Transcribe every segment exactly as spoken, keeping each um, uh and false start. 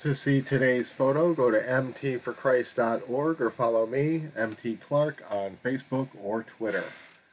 To see today's photo, go to m t for christ dot org or follow me, M T Clark, on Facebook or Twitter.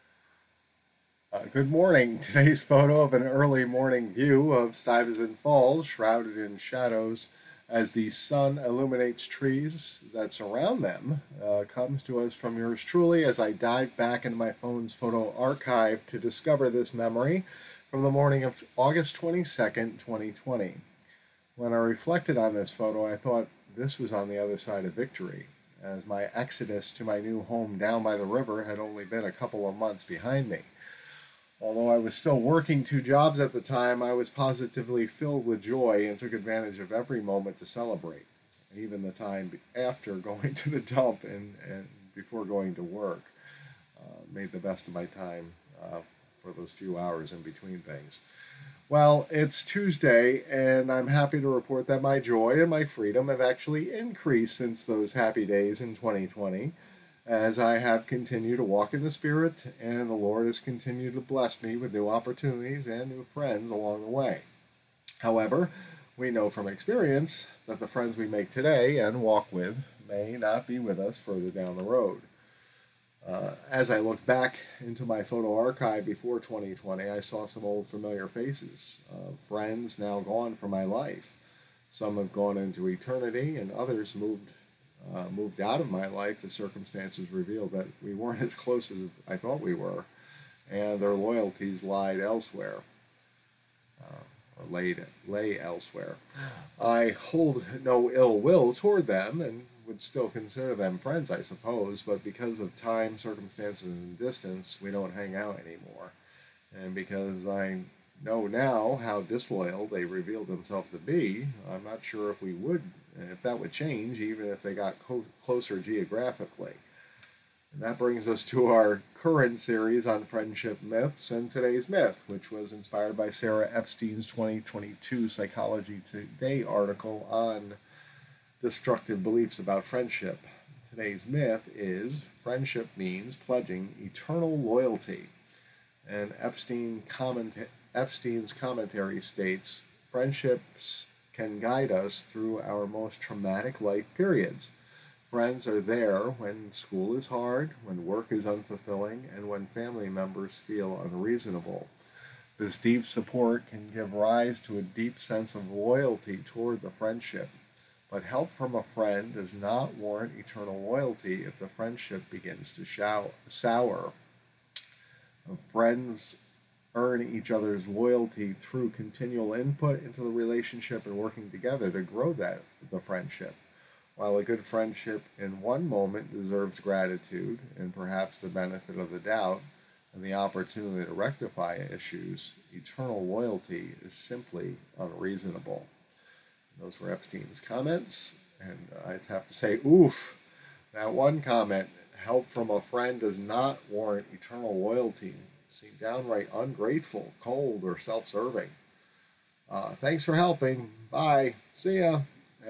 Uh, good morning. Today's photo of an early morning view of Stuyvesant Falls, shrouded in shadows as the sun illuminates trees that surround them, uh, comes to us from yours truly as I dive back into my phone's photo archive to discover this memory from the morning of August twenty-second, twenty twenty. When I reflected on this photo, I thought this was on the other side of victory, as my exodus to my new home down by the river had only been a couple of months behind me. Although I was still working two jobs at the time, I was positively filled with joy and took advantage of every moment to celebrate, even the time after going to the dump and, and before going to work. Uh, made the best of my time uh, for those few hours in between things. Well, it's Tuesday, and I'm happy to report that my joy and my freedom have actually increased since those happy days in twenty twenty, as I have continued to walk in the Spirit, and the Lord has continued to bless me with new opportunities and new friends along the way. However, we know from experience that the friends we make today and walk with may not be with us further down the road. Uh, as I looked back into my photo archive before twenty twenty, I saw some old familiar faces, uh, friends now gone from my life. Some have gone into eternity, and others moved uh, moved out of my life as circumstances revealed that we weren't as close as I thought we were, and their loyalties lied elsewhere, uh, or laid, lay elsewhere. I hold no ill will toward them, and would still consider them friends, I suppose, but because of time, circumstances, and distance, we don't hang out anymore. And because I know now how disloyal they revealed themselves to be, I'm not sure if we would, if that would change, even if they got co- closer geographically. And that brings us to our current series on friendship myths, and today's myth, which was inspired by Sarah Epstein's twenty twenty-two Psychology Today article on destructive beliefs about friendship. Today's myth is friendship means pledging eternal loyalty. And Epstein commenta- Epstein's commentary states, friendships can guide us through our most traumatic life periods. Friends are there when school is hard, when work is unfulfilling, and when family members feel unreasonable. This deep support can give rise to a deep sense of loyalty toward the friendship. But help from a friend does not warrant eternal loyalty if the friendship begins to show, sour. Friends earn each other's loyalty through continual input into the relationship and working together to grow that the friendship. While a good friendship in one moment deserves gratitude and perhaps the benefit of the doubt and the opportunity to rectify issues, eternal loyalty is simply unreasonable. Those were Epstein's comments, and I'd have to say, oof, that one comment, help from a friend does not warrant eternal loyalty, seem downright ungrateful, cold, or self-serving. Uh, thanks for helping. Bye. See ya.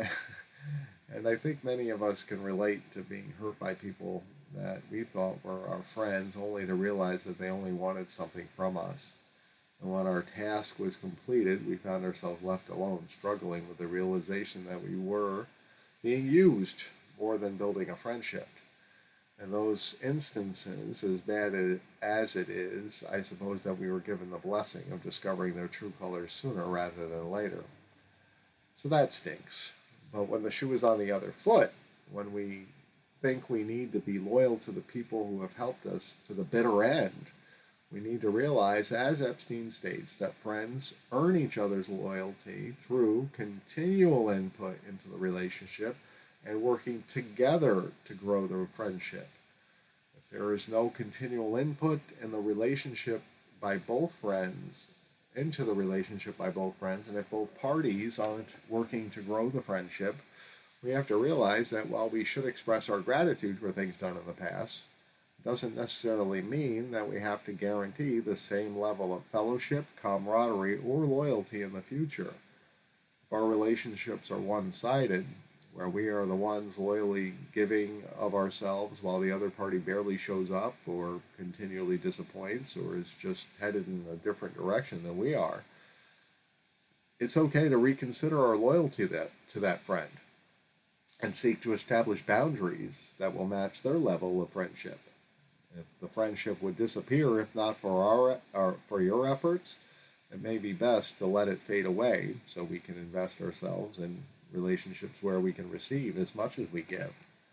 And I think many of us can relate to being hurt by people that we thought were our friends, only to realize that they only wanted something from us. And when our task was completed, we found ourselves left alone, struggling with the realization that we were being used more than building a friendship. In those instances, as bad as it is, I suppose that we were given the blessing of discovering their true colors sooner rather than later. So that stinks. But when the shoe is on the other foot, when we think we need to be loyal to the people who have helped us to the bitter end, we need to realize, as Epstein states, that friends earn each other's loyalty through continual input into the relationship and working together to grow the friendship. If there is no continual input in the relationship by both friends, into the relationship by both friends, and if both parties aren't working to grow the friendship, we have to realize that while we should express our gratitude for things done in the past, doesn't necessarily mean that we have to guarantee the same level of fellowship, camaraderie, or loyalty in the future. If our relationships are one-sided, where we are the ones loyally giving of ourselves while the other party barely shows up or continually disappoints or is just headed in a different direction than we are, it's okay to reconsider our loyalty to that, to that friend and seek to establish boundaries that will match their level of friendship. If the friendship would disappear, if not for our, our for your efforts, it may be best to let it fade away so we can invest ourselves in relationships where we can receive as much as we give.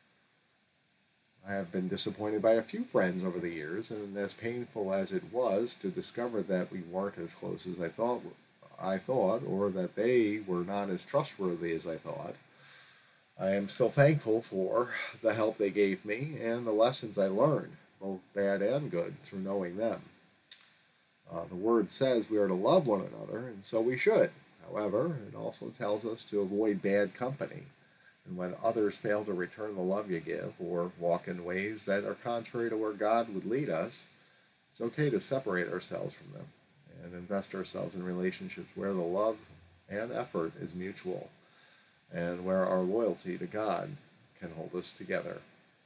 I have been disappointed by a few friends over the years, and as painful as it was to discover that we weren't as close as I thought I thought, or that they were not as trustworthy as I thought, I am still thankful for the help they gave me and the lessons I learned, both bad and good, through knowing them. Uh, the Word says we are to love one another, and so we should. However, it also tells us to avoid bad company. And when others fail to return the love you give or walk in ways that are contrary to where God would lead us, it's okay to separate ourselves from them and invest ourselves in relationships where the love and effort is mutual and where our loyalty to God can hold us together.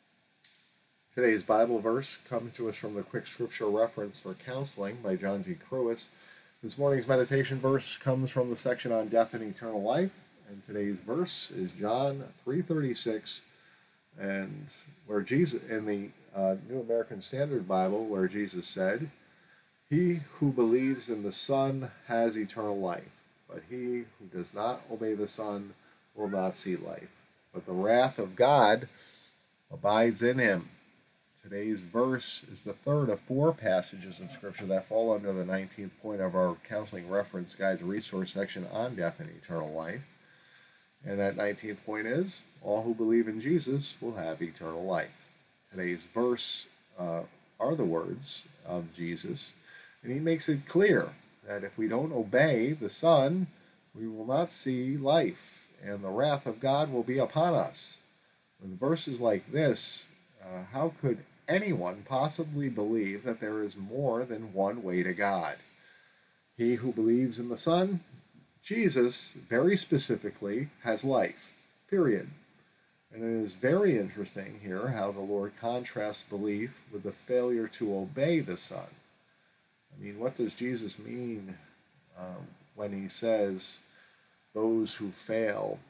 Today's Bible verse comes to us from the Quick Scripture Reference for Counseling by John G. Crewis. This morning's meditation verse comes from the section on death and eternal life, and today's verse is John three thirty-six, and where Jesus, in the uh, New American Standard Bible, where Jesus said, "He who believes in the Son has eternal life, but he who does not obey the Son will not see life, but the wrath of God abides in him." Today's verse is the third of four passages of Scripture that fall under the nineteenth point of our Counseling Reference Guide's resource section on death and eternal life. And that nineteenth point is, all who believe in Jesus will have eternal life. Today's verse uh, are the words of Jesus, and he makes it clear that if we don't obey the Son, we will not see life, and the wrath of God will be upon us. With verses like this, uh, how could anyone possibly believe that there is more than one way to God? He who believes in the Son, Jesus, very specifically, has life, period. And it is very interesting here how the Lord contrasts belief with the failure to obey the Son. I mean, what does Jesus mean um, when he says those who fail,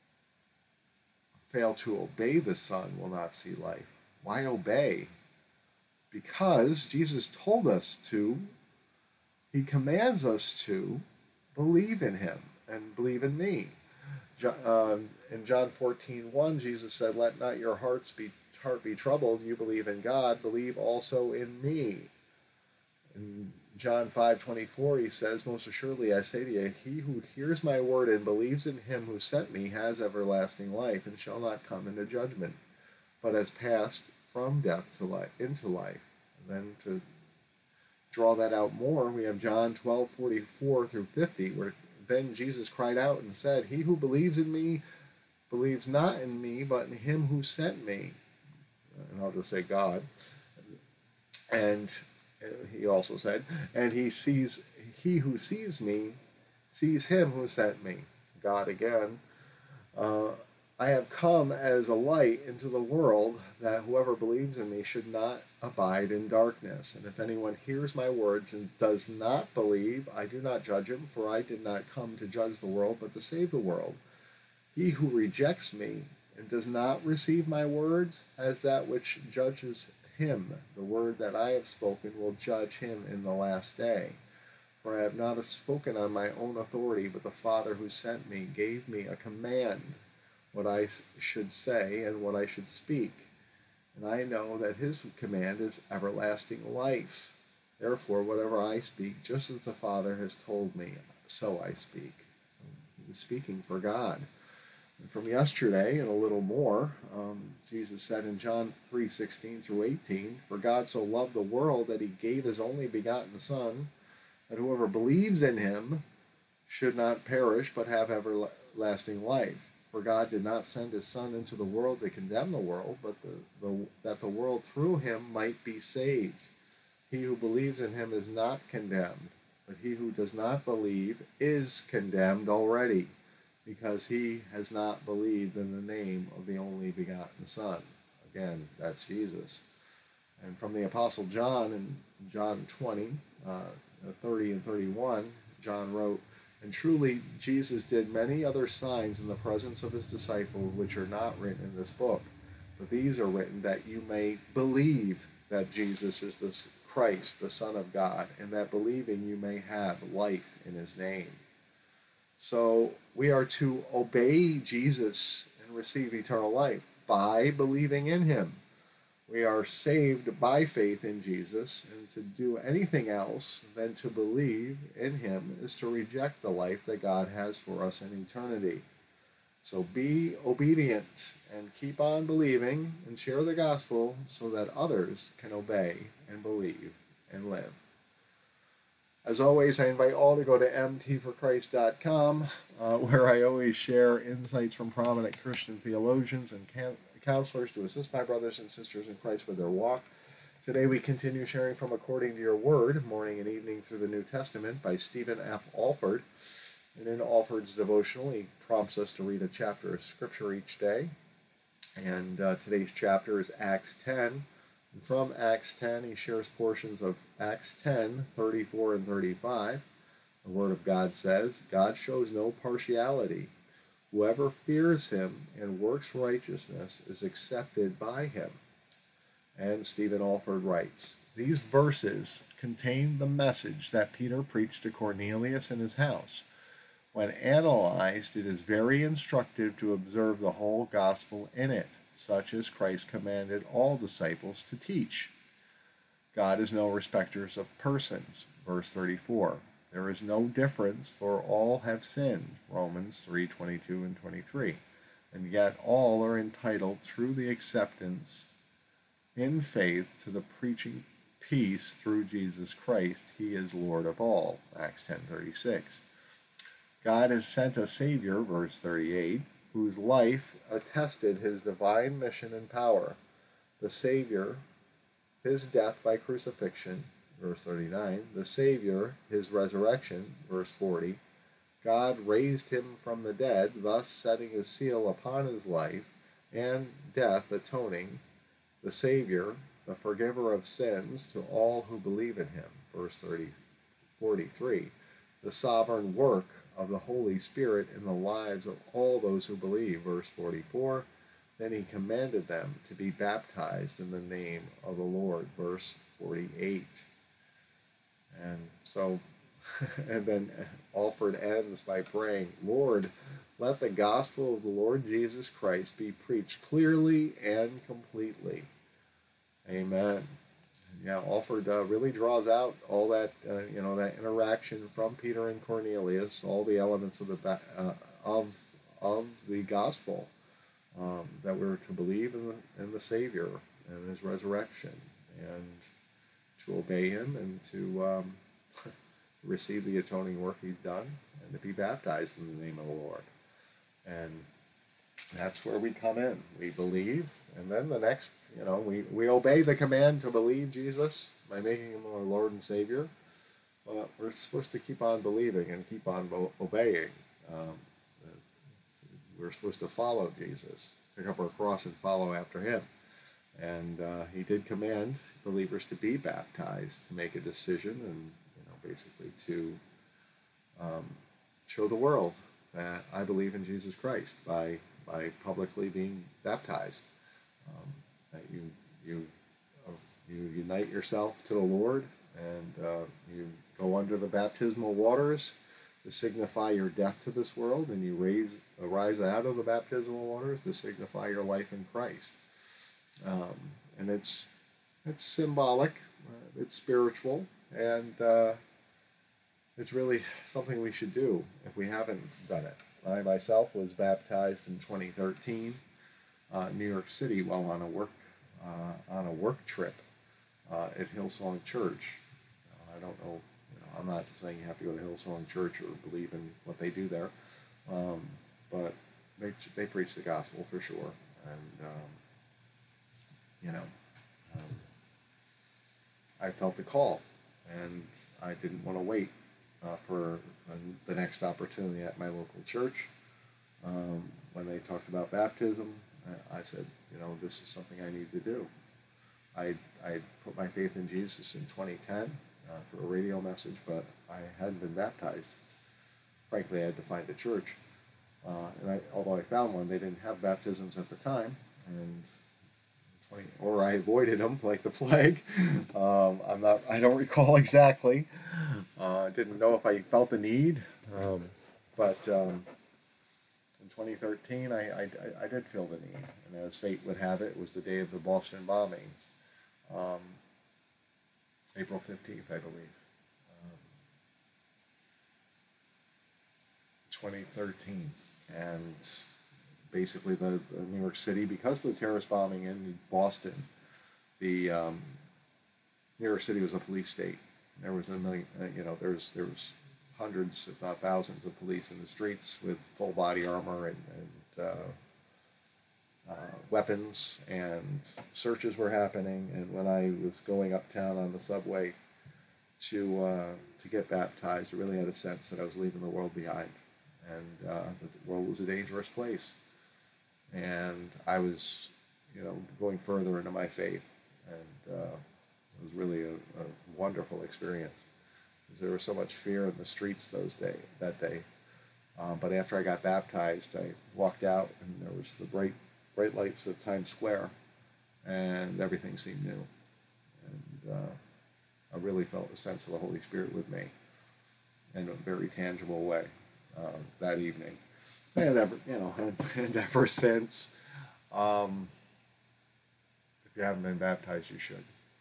fail to obey the Son will not see life? Why obey? Because Jesus told us to, he commands us to believe in him and believe in me. Um, in John fourteen one, Jesus said, "Let not your hearts be, heart be troubled. You believe in God, believe also in me." In John five twenty-four, he says, "Most assuredly I say to you, he who hears my word and believes in him who sent me has everlasting life and shall not come into judgment, but has passed from death to life into life." And then to draw that out more, we have John twelve forty-four through fifty, where then Jesus cried out and said, "He who believes in me believes not in me, but in him who sent me." And I'll just say God. And he also said, "And he sees he who sees me sees him who sent me." God again. Uh, "I have come as a light into the world, that whoever believes in me should not abide in darkness. And if anyone hears my words and does not believe, I do not judge him, for I did not come to judge the world, but to save the world. He who rejects me and does not receive my words as that which judges him, the word that I have spoken will judge him in the last day. For I have not spoken on my own authority, but the Father who sent me gave me a command, what I should say and what I should speak. And I know that his command is everlasting life. Therefore, whatever I speak, just as the Father has told me, so I speak." So he was speaking for God. And from yesterday, and a little more, um, Jesus said in John three sixteen through eighteen, "For God so loved the world that he gave his only begotten Son, that whoever believes in him should not perish, but have everlasting life. For God did not send his Son into the world to condemn the world, but the, the, that the world through him might be saved. He who believes in him is not condemned, but he who does not believe is condemned already, because he has not believed in the name of the only begotten Son." Again, that's Jesus. And from the Apostle John in John twenty, uh, thirty and thirty-one, John wrote, And truly, Jesus did many other signs in the presence of his disciples, which are not written in this book. But these are written that you may believe that Jesus is the Christ, the Son of God, and that believing you may have life in his name. So we are to obey Jesus and receive eternal life by believing in him. We are saved by faith in Jesus, and to do anything else than to believe in him is to reject the life that God has for us in eternity. So be obedient and keep on believing and share the gospel so that others can obey and believe and live. As always, I invite all to go to m t for christ dot com, uh, where I always share insights from prominent Christian theologians and can- counselors to assist my brothers and sisters in Christ with their walk. Today we continue sharing from According to Your Word, morning and evening through the New Testament by Stephen F. Alford. And in Alford's devotional, he prompts us to read a chapter of Scripture each day. And uh, today's chapter is Acts ten. And from Acts ten, he shares portions of Acts ten, thirty-four and thirty-five. The Word of God says, God shows no partiality. Whoever fears him and works righteousness is accepted by him. And Stephen Alford writes, these verses contain the message that Peter preached to Cornelius in his house. When analyzed, it is very instructive to observe the whole gospel in it, such as Christ commanded all disciples to teach. God is no respecter of persons. Verse thirty-four. There is no difference, for all have sinned. Romans three twenty-two and twenty-three. And yet all are entitled through the acceptance in faith to the preaching peace through Jesus Christ. He is Lord of all. Acts ten thirty-six. God has sent a Savior, verse thirty-eight, whose life attested his divine mission and power. The Savior, his death by crucifixion, verse thirty-nine. The Savior, his resurrection, verse forty. God raised him from the dead, thus setting his seal upon his life and death, atoning. The Savior, the forgiver of sins to all who believe in him, verse thirty, forty-three. The sovereign work of the Holy Spirit in the lives of all those who believe, verse forty-four. Then he commanded them to be baptized in the name of the Lord, verse forty-eight. And so, and then Alford ends by praying, Lord, let the gospel of the Lord Jesus Christ be preached clearly and completely. Amen. Yeah, Alford uh, really draws out all that, uh, you know, that interaction from Peter and Cornelius, all the elements of the uh, of of the gospel, um, that we're to believe in the, in the Savior and his resurrection, and to obey him, and to um, receive the atoning work he's done, and to be baptized in the name of the Lord. And that's where we come in. We believe, and then the next, you know, we, we obey the command to believe Jesus by making him our Lord and Savior. But we're supposed to keep on believing and keep on obeying. Um, we're supposed to follow Jesus, pick up our cross and follow after him. And uh, he did command believers to be baptized, to make a decision, and you know, basically to um, show the world that I believe in Jesus Christ by by publicly being baptized. Um, that you you uh, you unite yourself to the Lord, and uh, you go under the baptismal waters to signify your death to this world, and you raise arise out of the baptismal waters to signify your life in Christ. Um, and it's it's symbolic, uh, it's spiritual, and uh, it's really something we should do if we haven't done it. I myself was baptized in twenty thirteen, uh, New York City, while on a work uh, on a work trip uh, at Hillsong Church. Uh, I don't know, you know, I'm not saying you have to go to Hillsong Church or believe in what they do there, um, but they they preach the gospel for sure, and um, you know, um, I felt the call, and I didn't want to wait uh, for uh, the next opportunity at my local church. Um, when they talked about baptism, I said, you know, this is something I need to do. I I put my faith in Jesus in twenty ten uh, through a radio message, but I hadn't been baptized frankly, I had to find a church. Uh, and I, although I found one, they didn't have baptisms at the time, and twenty, or I avoided them like the plague. Um, I'm not. I don't recall exactly. I uh, didn't know if I felt the need, um, but um, in twenty thirteen, I, I, I did feel the need, and as fate would have it, it was the day of the Boston bombings, um, April fifteenth, I believe. twenty thirteen, and basically the, the New York City, because of the terrorist bombing in Boston, the um, New York City was a police state. There was a million, you know, there's there was hundreds, if not thousands, of police in the streets with full body armor and, and uh, uh, weapons, and searches were happening. And when I was going uptown on the subway to uh, to get baptized, I really had a sense that I was leaving the world behind. And uh, the world was a dangerous place, and I was, you know, going further into my faith, and uh, it was really a, a wonderful experience. There was so much fear in the streets those day that day. Um, but after I got baptized, I walked out, and there was the bright, bright lights of Times Square, and everything seemed new, and uh, I really felt the sense of the Holy Spirit with me in a very tangible way. Uh, that evening, and ever, you know, and, and ever since. Um, if you haven't been baptized, you should.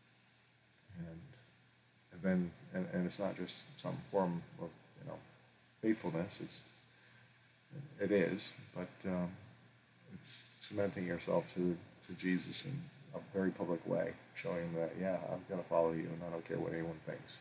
And, and then, and, and it's not just some form of, you know, faithfulness. It's, it is, but um, it's cementing yourself to to Jesus in a very public way, showing that, yeah, I'm going to follow you, and I don't care what anyone thinks.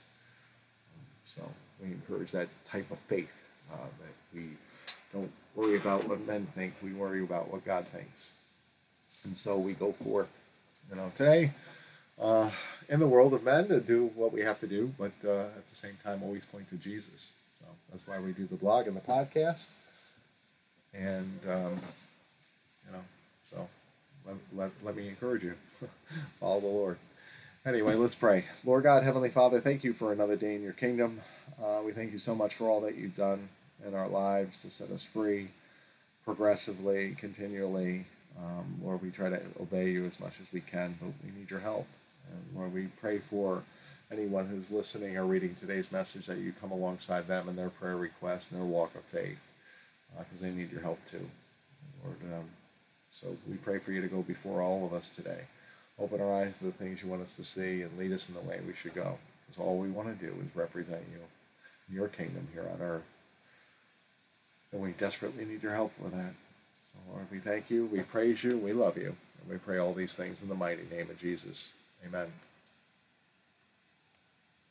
So we encourage that type of faith. Uh, that we don't worry about what men think, we worry about what God thinks. And so we go forth, you know, today uh, in the world of men to do what we have to do, but uh, at the same time always point to Jesus. So that's why we do the blog and the podcast. And, um, you know, so let, let, let me encourage you. Follow the Lord. Anyway, let's pray. Lord God, Heavenly Father, thank you for another day in your kingdom. Uh, we thank you so much for all that you've done in our lives to set us free progressively, continually. Um, Lord, we try to obey you as much as we can, but we need your help. And Lord, we pray for anyone who's listening or reading today's message that you come alongside them in their prayer request and their walk of faith, because uh, they need your help too. Lord, um, so we pray for you to go before all of us today. Open our eyes to the things you want us to see and lead us in the way we should go. Because all we want to do is represent you, your kingdom here on earth. And we desperately need your help for that. So Lord, we thank you, we praise you, we love you. And we pray all these things in the mighty name of Jesus. Amen.